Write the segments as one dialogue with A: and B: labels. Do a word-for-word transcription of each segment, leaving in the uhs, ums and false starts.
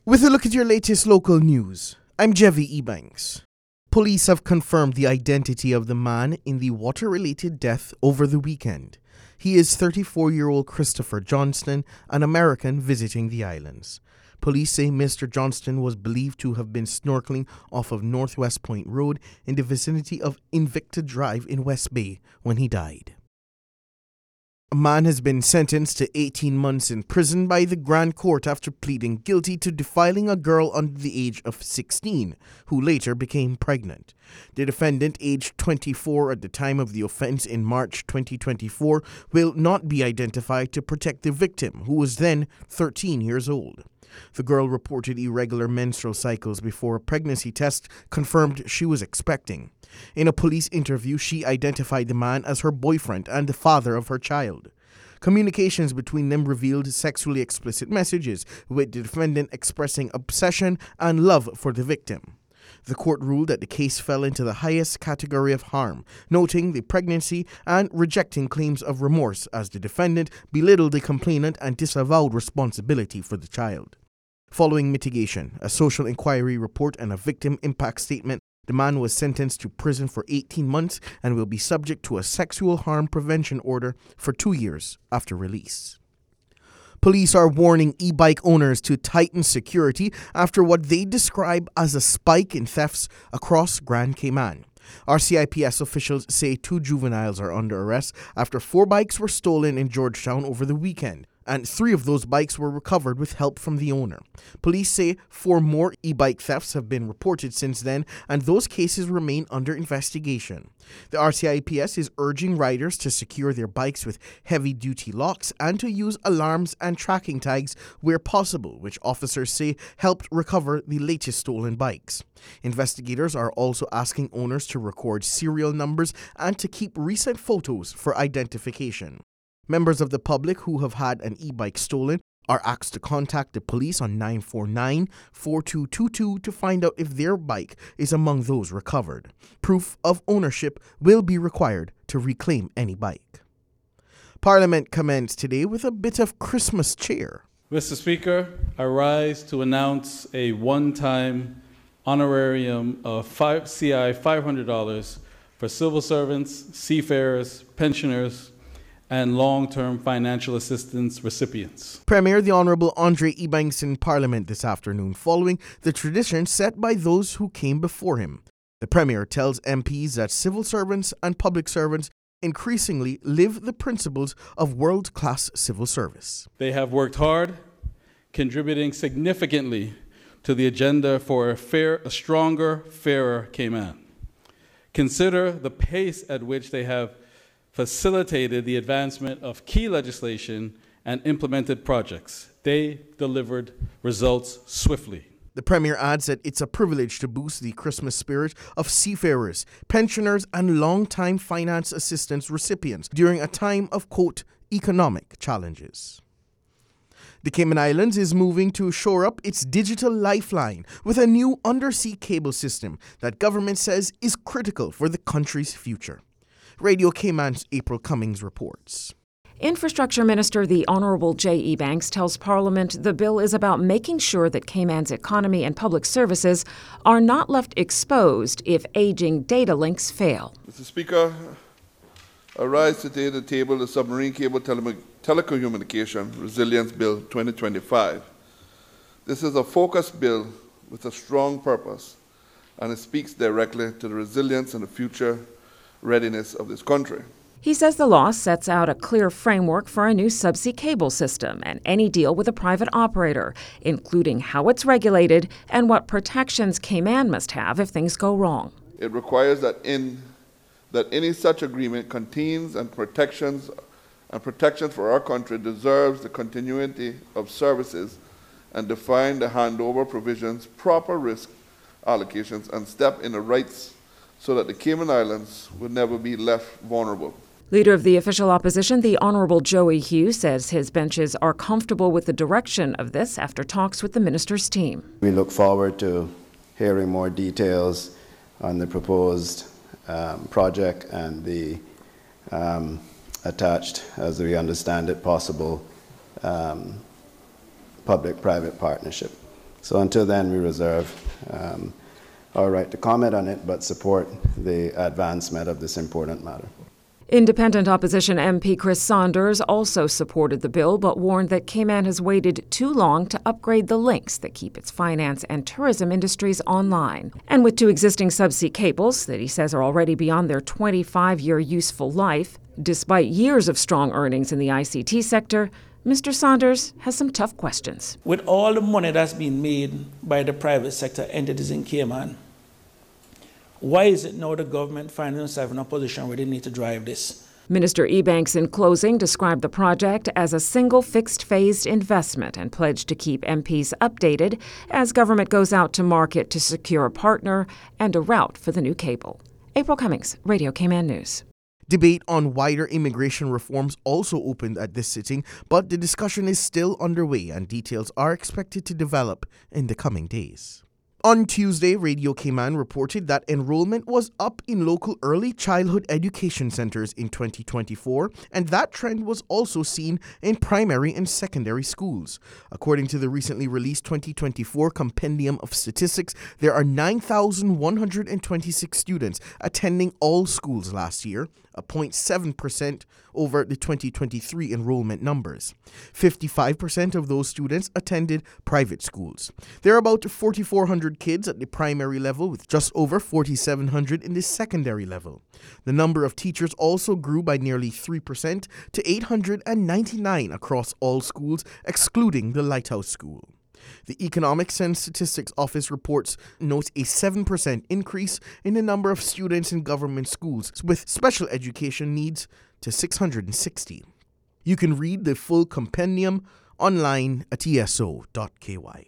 A: With a look at your latest local news, I'm Jevi Ebanks. Police have confirmed the identity of the man in the water-related death over the weekend. He is thirty-four-year-old Christopher Johnston, an American visiting the islands. Police say Mister Johnston was believed to have been snorkeling off of Northwest Point Road in the vicinity of Invicta Drive in West Bay when he died. A man has been sentenced to eighteen months in prison by the Grand Court after pleading guilty to defiling a girl under the age of sixteen, who later became pregnant. The defendant, aged twenty-four at the time of the offense in March twenty twenty-four, will not be identified to protect the victim, who was then thirteen years old. The girl reported irregular menstrual cycles before a pregnancy test confirmed she was expecting. In a police interview, she identified the man as her boyfriend and the father of her child. Communications between them revealed sexually explicit messages, with the defendant expressing obsession and love for the victim. The court ruled that the case fell into the highest category of harm, noting the pregnancy and rejecting claims of remorse as the defendant belittled the complainant and disavowed responsibility for the child. Following mitigation, a social inquiry report, and a victim impact statement, the man was sentenced to prison for eighteen months and will be subject to a sexual harm prevention order for two years after release. Police are warning e-bike owners to tighten security after what they describe as a spike in thefts across Grand Cayman. R C I P S officials say two juveniles are under arrest after four bikes were stolen in Georgetown over the weekend, and three of those bikes were recovered with help from the owner. Police say four more e-bike thefts have been reported since then, and those cases remain under investigation. The R C I P S is urging riders to secure their bikes with heavy-duty locks and to use alarms and tracking tags where possible, which officers say helped recover the latest stolen bikes. Investigators are also asking owners to record serial numbers and to keep recent photos for identification. Members of the public who have had an e-bike stolen are asked to contact the police on nine four nine, four two two two to find out if their bike is among those recovered. Proof of ownership will be required to reclaim any bike. Parliament commenced today with a bit of Christmas cheer.
B: Mister Speaker, I rise to announce a one-time honorarium of five C I five hundred dollars for civil servants, seafarers, pensioners, and long-term financial assistance recipients.
A: Premier the Honourable Andre Ebanks in Parliament this afternoon, following the tradition set by those who came before him. The Premier tells M Ps that civil servants and public servants increasingly live the principles of world-class civil service.
B: They have worked hard, contributing significantly to the agenda for a, fair, a stronger, fairer Cayman. Consider the pace at which they have facilitated the advancement of key legislation and implemented projects. They delivered results swiftly.
A: The Premier adds that it's a privilege to boost the Christmas spirit of seafarers, pensioners, and long-time finance assistance recipients during a time of, quote, economic challenges. The Cayman Islands is moving to shore up its digital lifeline with a new undersea cable system that government says is critical for the country's future. Radio Cayman's April Cummings reports.
C: Infrastructure Minister the Honourable J. Ebanks tells Parliament the bill is about making sure that Cayman's economy and public services are not left exposed if aging data links fail.
D: Mister Speaker, I rise today to table the Submarine Cable Tele- Telecommunication Resilience Bill twenty twenty-five. This is a focused bill with a strong purpose, and it speaks directly to the resilience and the future readiness of this country.
C: He says the law sets out a clear framework for a new subsea cable system and any deal with a private operator, including how it's regulated and what protections Cayman must have if things go wrong.
D: It requires that in that any such agreement contains and protections and protections for our country deserves the continuity of services and define the handover provisions, proper risk allocations, and step in the rights so that the Cayman Islands would never be left vulnerable.
C: Leader of the official opposition, the Honourable Joey Hew, says his benches are comfortable with the direction of this after talks with the minister's team.
E: We look forward to hearing more details on the proposed um, project and the um, attached, as we understand it, possible um, public-private partnership. So until then, we reserve um, our right to comment on it, but support the advancement of this important matter.
C: Independent opposition M P Chris Saunders also supported the bill, but warned that Cayman has waited too long to upgrade the links that keep its finance and tourism industries online. And with two existing subsea cables that he says are already beyond their twenty-five-year useful life, despite years of strong earnings in the I C T sector, Mister Saunders has some tough questions.
F: With all the money that's been made by the private sector entities in Cayman, why is it now the government finding themselves in a position where they need to drive this?
C: Minister Ebanks, in closing, described the project as a single fixed-phased investment and pledged to keep M Ps updated as government goes out to market to secure a partner and a route for the new cable. April Cummings, Radio Cayman News.
A: Debate on wider immigration reforms also opened at this sitting, but the discussion is still underway and details are expected to develop in the coming days. On Tuesday, Radio Cayman reported that enrollment was up in local early childhood education centers in twenty twenty-four, and that trend was also seen in primary and secondary schools. According to the recently released twenty twenty-four Compendium of Statistics, there are nine thousand one hundred twenty-six students attending all schools last year, a zero point seven percent over the twenty twenty-three enrollment numbers. fifty-five percent of those students attended private schools. There are about four thousand four hundred kids at the primary level, with just over four thousand seven hundred in the secondary level. The number of teachers also grew by nearly three percent to eight hundred ninety-nine across all schools, excluding the Lighthouse School. The Economics and Statistics Office reports notes a seven percent increase in the number of students in government schools with special education needs to six hundred sixty. You can read the full compendium online at E S O dot K Y.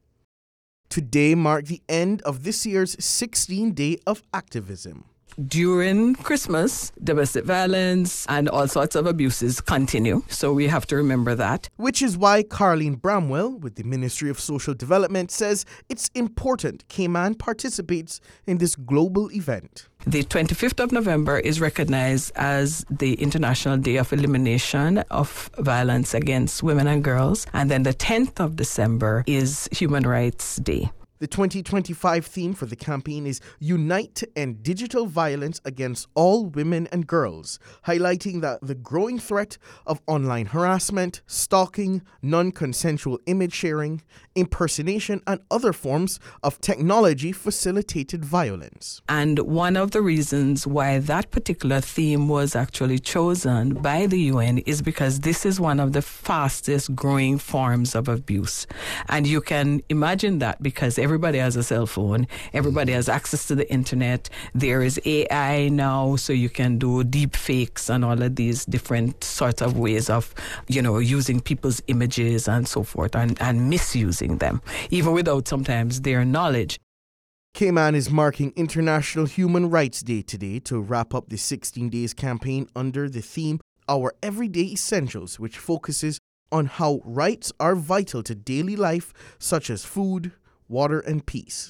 A: Today marked the end of this year's sixteen Day of Activism.
G: During Christmas, domestic violence and all sorts of abuses continue, so we have to remember that.
A: Which is why Carleen Bramwell, with the Ministry of Social Development, says it's important Cayman participates in this global event.
G: The twenty-fifth of November is recognized as the International Day of Elimination of Violence Against Women and Girls, and then the tenth of December is Human Rights Day.
A: The twenty twenty-five theme for the campaign is Unite to End Digital Violence Against All Women and Girls, highlighting that the growing threat of online harassment, stalking, non-consensual image sharing, impersonation, and other forms of technology-facilitated violence.
G: And one of the reasons why that particular theme was actually chosen by the U N is because this is one of the fastest growing forms of abuse. And you can imagine that because everybody has a cell phone, everybody has access to the internet, there is A I now, so you can do deep fakes and all of these different sorts of ways of, you know, using people's images and so forth and, and misusing them, even without sometimes their knowledge.
A: Cayman is marking International Human Rights Day today to wrap up the sixteen days campaign under the theme Our Everyday Essentials, which focuses on how rights are vital to daily life, such as food, water, and peace.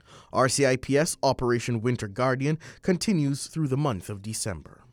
A: R C I P S Operation Winter Guardian continues through the month of December.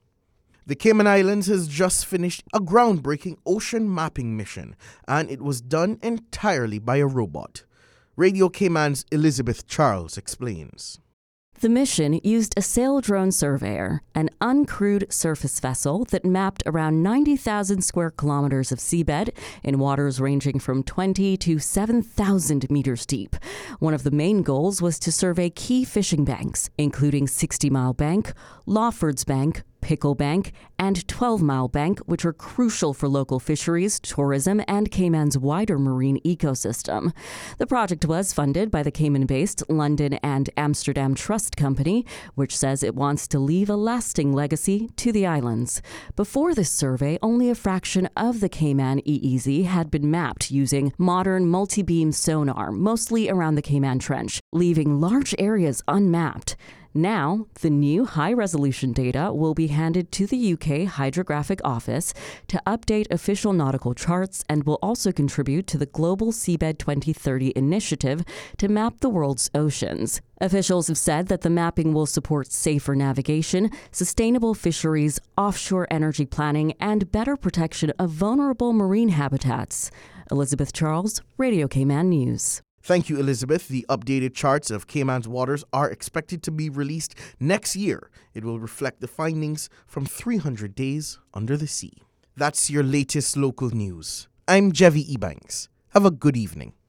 A: The Cayman Islands has just finished a groundbreaking ocean mapping mission, and it was done entirely by a robot. Radio Cayman's Elizabeth Charles explains.
H: The mission used a sail drone surveyor, an uncrewed surface vessel that mapped around ninety thousand square kilometers of seabed in waters ranging from twenty to seven thousand meters deep. One of the main goals was to survey key fishing banks, including sixty mile Bank, Lawfords Bank, Pickle Bank, and twelve mile Bank, which are crucial for local fisheries, tourism, and Cayman's wider marine ecosystem. The project was funded by the Cayman-based London and Amsterdam Trust Company, which says it wants to leave a lasting legacy to the islands. Before this survey, only a fraction of the Cayman E E Z had been mapped using modern multi-beam sonar, mostly around the Cayman Trench, leaving large areas unmapped. Now, the new high-resolution data will be handed to the U K Hydrographic Office to update official nautical charts and will also contribute to the Global Seabed twenty thirty initiative to map the world's oceans. Officials have said that the mapping will support safer navigation, sustainable fisheries, offshore energy planning, and better protection of vulnerable marine habitats. Elizabeth Charles, Radio Cayman News.
A: Thank you, Elizabeth. The updated charts of Cayman's waters are expected to be released next year. It will reflect the findings from three hundred days under the sea. That's your latest local news. I'm Jevi Ebanks. Have a good evening.